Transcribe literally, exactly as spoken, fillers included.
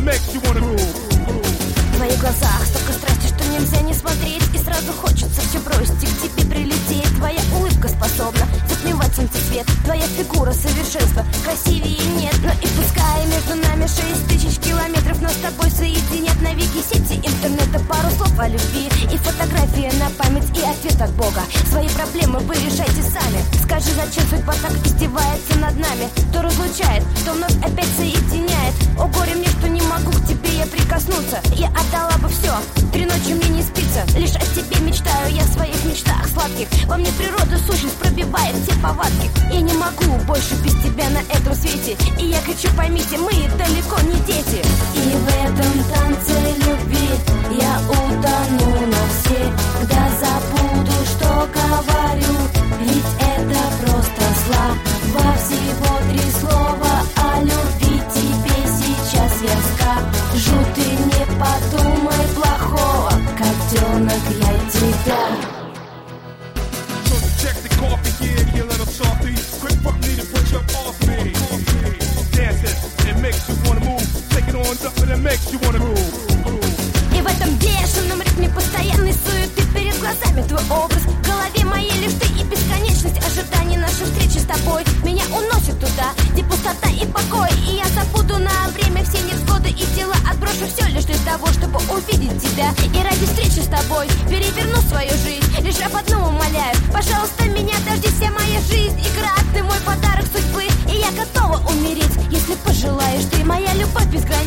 makes you wanna groove. В твоих глазах столько страсти, что нельзя не смотреть. И сразу хочется все бросить и к тебе прилететь. Твоя улыбка способна затмевать солнцесвет. Твоя фигура совершенства, красивее нет. Но и пускай между нами шесть тысяч километров, нас с тобой соединят навеки сети интернета. Пару слов о любви и фотография на память, и ответ от Бога. Свои проблемы вы решайте сами. Скажи, зачем судьба так издевается над нами? То разлучает, то вновь опять соединяет. О горе мне, что не могу к тебе я прикоснуться. Я отдала бы все, три ночи мне не спится. Лишь о тебе мечтаю я в своих мечтах сладких. Во мне природа сущность пробивает все повадки. Я не могу больше без тебя на этом свете. И я кричу, поймите, мы далеко не дети. И в этом танце любви я утону навсегда. Забуду, что говорю, ведь это просто слова. Всего три слова о любви тебе сейчас я скажу. Ты не подумай плохого, котенок, я тебя. Check the coffee, yeah, you little softy. Quick fuck me to put your off me. Dancing, it makes you wanna move. Take it on up and it makes you wanna groove. И в этом бешеном ритме постоянной суеты перед глазами твой образ. В голове моей лишь ты и бесконечность ожиданий нашей встречи с тобой. Меня уносит туда, где пустота и покой. И я забуду на время все невзгоды и дела. Отброшу все лишь для того, чтобы увидеть тебя. И ради встречи с тобой переверну свою жизнь. Лишь об одном умоляю, пожалуйста, меня дожди. Вся моя жизнь игра, ты мой подарок судьбы. И я готова умереть, если пожелаешь. Ты моя любовь безграничная.